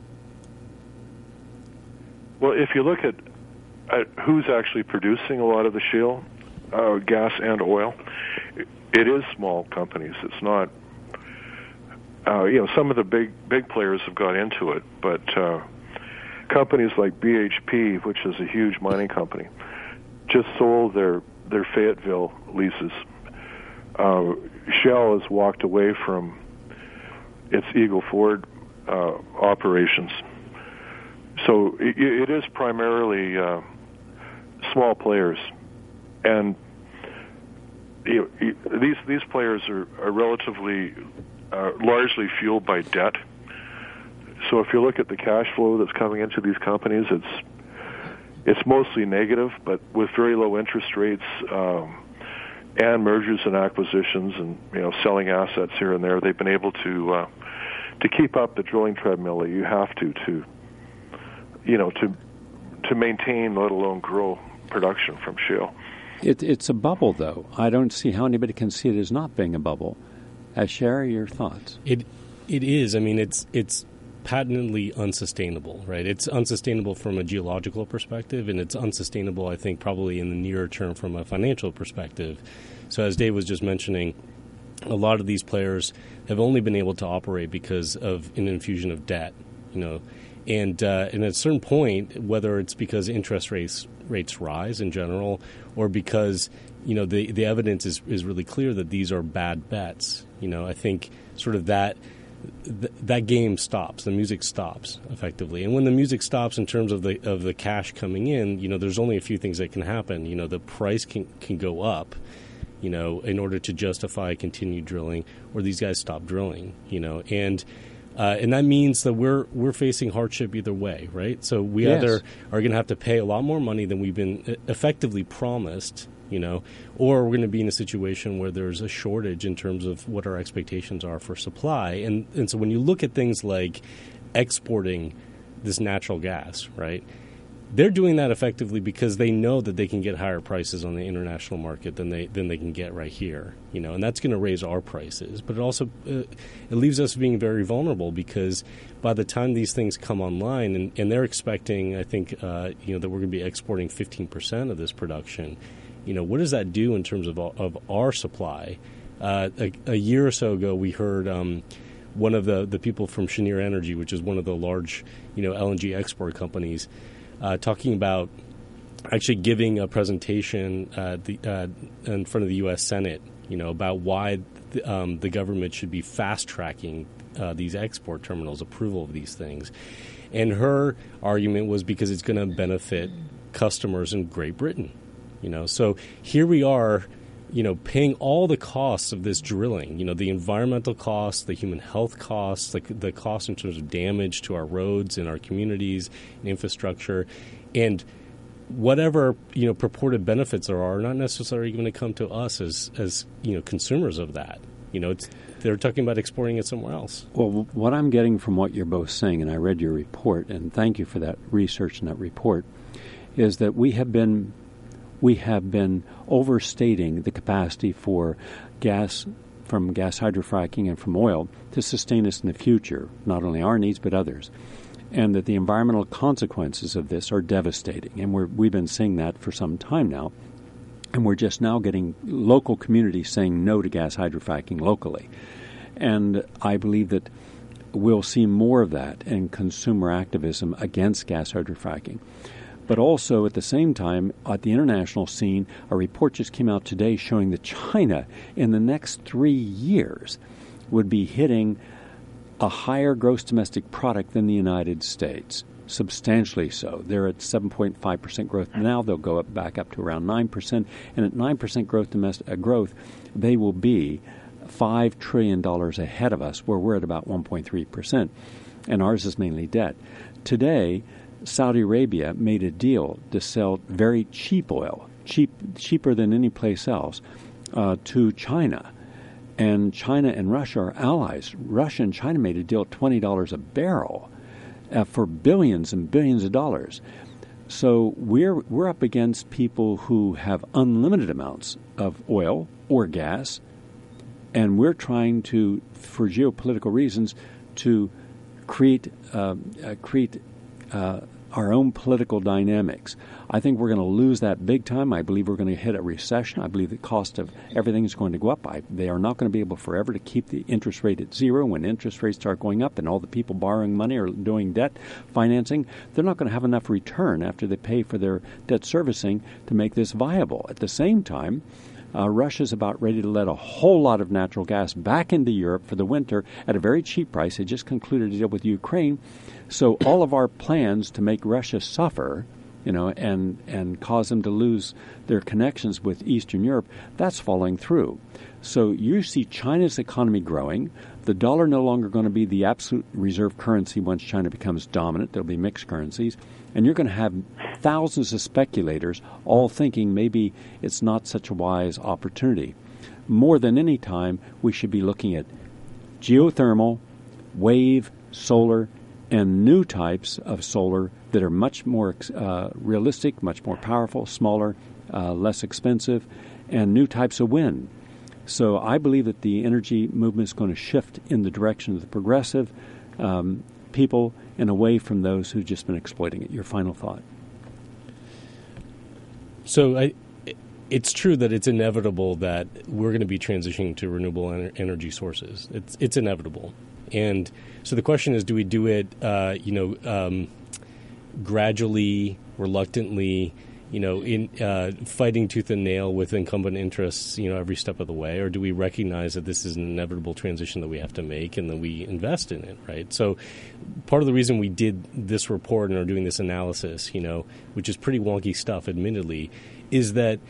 Well, if you look at, at who's actually producing a lot of the shale uh, gas and oil, it is small companies. It's not. Uh, you know, some of the big big players have got into it, but. Uh, Companies like B H P, which is a huge mining company, just sold their, their Fayetteville leases. Uh, Shell has walked away from its Eagle Ford uh, operations. So it, it is primarily uh, small players. And you know, these, these players are, are relatively uh, largely fueled by debt. So if you look at the cash flow that's coming into these companies, it's it's mostly negative, but with very low interest rates um, and mergers and acquisitions, and you know selling assets here and there, they've been able to uh, to keep up the drilling treadmill that you have to to you know to to maintain, let alone grow production from shale. It, it's a bubble, though. I don't see how anybody can see it as not being a bubble. Uh, Sherry, your thoughts? It it is. I mean, it's it's. patently unsustainable, right? It's unsustainable from a geological perspective, and it's unsustainable, I think, probably in the nearer term from a financial perspective. So as Dave was just mentioning, a lot of these players have only been able to operate because of an infusion of debt, you know, and, uh, and at a certain point, whether it's because interest rates rates rise in general, or because, you know, the, the evidence is, is really clear that these are bad bets, you know, I think sort of that Th- that game stops. The music stops effectively, and when the music stops in terms of the of the cash coming in, you know, there's only a few things that can happen. You know, the price can can go up, you know, in order to justify continued drilling, or these guys stop drilling. You know, and uh, and that means that we're we're facing hardship either way, right? So we yes. either are going to have to pay a lot more money than we've been effectively promised. You know, or we're going to be in a situation where there's a shortage in terms of what our expectations are for supply. And and so when you look at things like exporting this natural gas, right, they're doing that effectively because they know that they can get higher prices on the international market than they than they can get right here. You know, and that's going to raise our prices. But it also uh, it leaves us being very vulnerable because by the time these things come online, and, and they're expecting, I think, uh, you know, that we're going to be exporting fifteen percent of this production. You know, what does that do in terms of of our supply? Uh, a, a year or so ago, we heard um, one of the, the people from Cheniere Energy, which is one of the large, you know, L N G export companies, uh, talking about actually giving a presentation uh, the, uh, in front of the U S Senate, you know, about why the, um, the government should be fast tracking uh, these export terminals, approval of these things. And her argument was because it's going to benefit customers in Great Britain. You know, so here we are, you know, paying all the costs of this drilling, you know, the environmental costs, the human health costs, the, the costs in terms of damage to our roads and our communities and infrastructure. And whatever, you know, purported benefits there are, are not necessarily going to come to us as, as, you know, consumers of that. You know, it's, they're talking about exporting it somewhere else. Well, what I'm getting from what you're both saying, and I read your report, and thank you for that research and that report, is that we have been... we have been overstating the capacity for gas from gas hydrofracking and from oil to sustain us in the future, not only our needs but others, and that the environmental consequences of this are devastating. And we're, we've been seeing that for some time now, and we're just now getting local communities saying no to gas hydrofracking locally. And I believe that we'll see more of that in consumer activism against gas hydrofracking. But also, at the same time, at the international scene, a report just came out today showing that China, in the next three years, would be hitting a higher gross domestic product than the United States, substantially so. They're at seven point five percent growth now. They'll go up back up to around nine percent, and at nine percent growth, domestic, uh, growth, they will be five trillion dollars ahead of us, where we're at about one point three percent, and ours is mainly debt. Today, Saudi Arabia made a deal to sell very cheap oil, cheap cheaper than any place else, uh, to China. And China and Russia are allies. Russia and China made a deal at twenty dollars a barrel uh, for billions and billions of dollars. So we're we're up against people who have unlimited amounts of oil or gas, and we're trying to, for geopolitical reasons, to create uh, uh, create uh, our own political dynamics. I think we're going to lose that big time. I believe we're going to hit a recession. I believe the cost of everything is going to go up. I, they are not going to be able forever to keep the interest rate at zero. When interest rates start going up and all the people borrowing money or doing debt financing, they're not going to have enough return after they pay for their debt servicing to make this viable. At the same time, Uh, Russia's about ready to let a whole lot of natural gas back into Europe for the winter at a very cheap price. They just concluded a deal with Ukraine. So all of our plans to make Russia suffer, you know, and, and cause them to lose their connections with Eastern Europe, that's falling through. So you see China's economy growing. The dollar no longer going to be the absolute reserve currency once China becomes dominant. There'll be mixed currencies. And you're going to have thousands of speculators all thinking maybe it's not such a wise opportunity. More than any time, we should be looking at geothermal, wave, solar, and new types of solar that are much more uh, realistic, much more powerful, smaller, uh, less expensive, and new types of wind. So I believe that the energy movement is going to shift in the direction of the progressive um, people and away from those who've just been exploiting it. Your final thought? So I, it's true that it's inevitable that we're going to be transitioning to renewable ener- energy sources. It's it's inevitable. And so the question is, do we do it, uh, you know, um, gradually, reluctantly, you know, in uh, fighting tooth and nail with incumbent interests, you know, every step of the way? Or do we recognize that this is an inevitable transition that we have to make and that we invest in it, right? So part of the reason we did this report and are doing this analysis, you know, which is pretty wonky stuff, admittedly, is that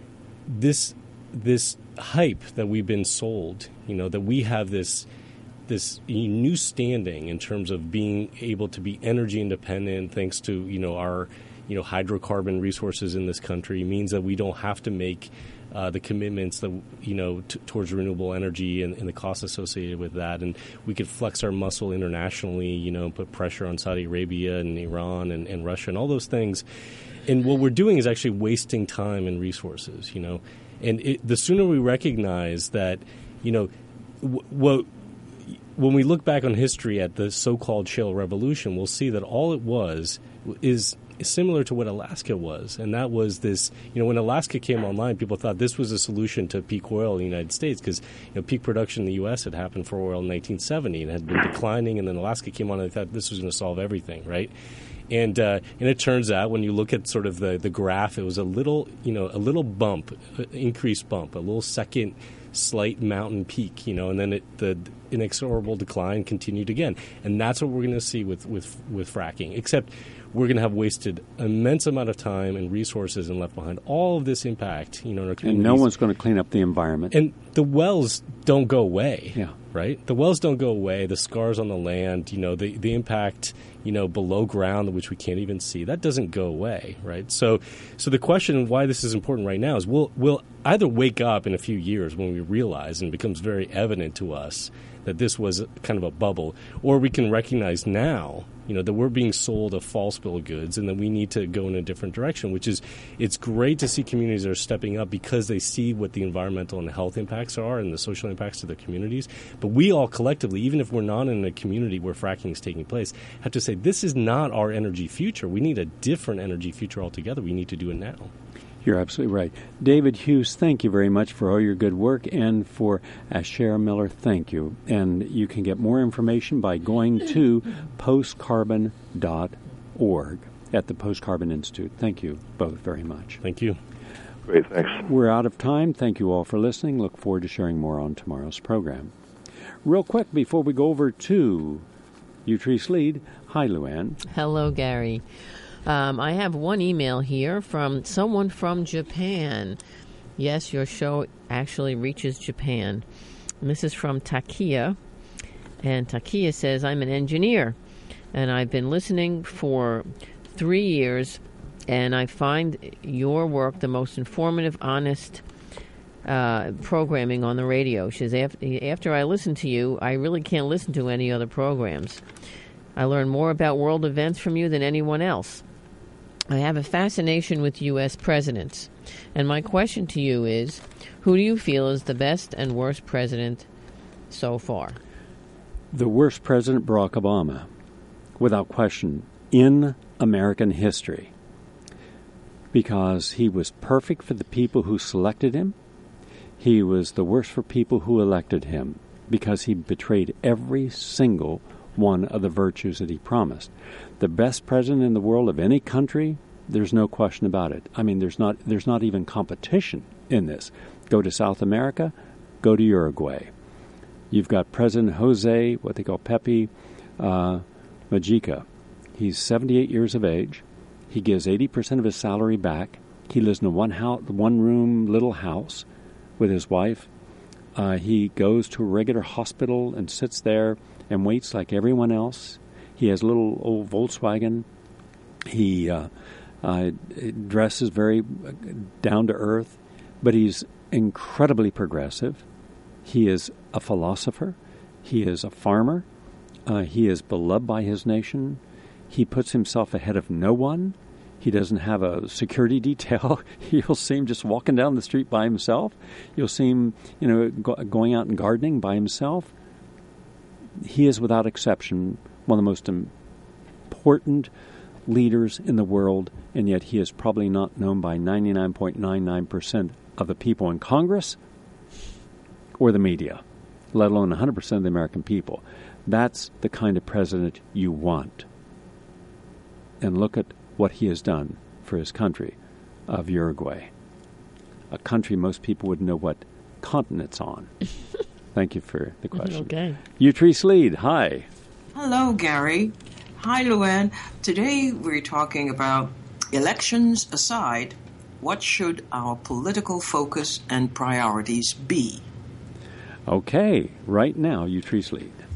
this this hype that we've been sold, you know, that we have this this new standing in terms of being able to be energy independent thanks to, you know, our you know, hydrocarbon resources in this country means that we don't have to make uh, the commitments that, you know, t- towards renewable energy and, and the costs associated with that. And we could flex our muscle internationally, you know, put pressure on Saudi Arabia and Iran and, and Russia and all those things. And what we're doing is actually wasting time and resources, you know. And it, the sooner we recognize that, you know, w- what when we look back on history at the so-called shale revolution, we'll see that all it was is similar to what Alaska was. And that was this, you know, when Alaska came online, people thought this was a solution to peak oil in the United States because, you know, peak production in the U S had happened for oil in nineteen seventy and had been declining. And then Alaska came on and they thought this was going to solve everything, right? And uh, and it turns out when you look at sort of the, the graph, it was a little, you know, a little bump, increased bump, a little second slight mountain peak, you know, and then it, the inexorable decline continued again. And that's what we're going to see with, with, with fracking, except we're going to have wasted immense amount of time and resources and left behind all of this impact, you know, in our communities. And no one's going to clean up the environment. And the wells don't go away, yeah. right? The wells don't go away. The scars on the land, you know, the, the impact, you know, below ground, which we can't even see, that doesn't go away, right? So so the question why this is important right now is we'll, we'll either wake up in a few years when we realize and it becomes very evident to us that this was kind of a bubble, or we can recognize now, you know, that we're being sold a false bill of goods and that we need to go in a different direction, which is it's great to see communities that are stepping up because they see what the environmental and health impacts are and the social impacts to their communities. But we all collectively, even if we're not in a community where fracking is taking place, have to say this is not our energy future. We need a different energy future altogether. We need to do it now. You're absolutely right. David Hughes, thank you very much for all your good work. And for Ashara Miller, thank you. And you can get more information by going to post carbon dot org at the Post Carbon Institute. Thank you both very much. Thank you. Great, thanks. We're out of time. Thank you all for listening. Look forward to sharing more on tomorrow's program. Real quick, before we go over to Utrice Lead, hi, Luann. Hello, Gary. Um, I have one email here from someone from Japan. Yes, your show actually reaches Japan. And this is from Takia. And Takia says, I'm an engineer, and I've been listening for three years, and I find your work the most informative, honest uh, programming on the radio. She says, after I listen to you, I really can't listen to any other programs. I learn more about world events from you than anyone else. I have a fascination with U S presidents, and my question to you is, who do you feel is the best and worst president so far? The worst president, Barack Obama, without question, in American history, because he was perfect for the people who selected him. He was the worst for people who elected him, because he betrayed every single one of the virtues that he promised. The best president in the world of any country, there's no question about it. I mean, there's not there's not even competition in this. Go to South America, go to Uruguay. You've got President Jose, what they call Pepe uh, Mujica. He's seventy-eight years of age. He gives eighty percent of his salary back. He lives in a one house, one room little house with his wife. Uh, he goes to a regular hospital and sits there and waits like everyone else. He has a little old Volkswagen. He uh, uh, dresses very down to earth, but he's incredibly progressive. He is a philosopher. He is a farmer. Uh, he is beloved by his nation. He puts himself ahead of no one. He doesn't have a security detail. You'll see him just walking down the street by himself. You'll see him, you know, go, going out and gardening by himself. He is, without exception, one of the most important leaders in the world, and yet he is probably not known by ninety-nine point nine nine percent of the people in Congress or the media, let alone one hundred percent of the American people. That's the kind of president you want. And look at what he has done for his country of Uruguay, a country most people wouldn't know what continent's on. Thank you for the question. Okay. Utrice Lead, hi. Hello, Gary. Hi, Luann. Today we're talking about elections aside, what should our political focus and priorities be? Okay, right now, Utrice Lead.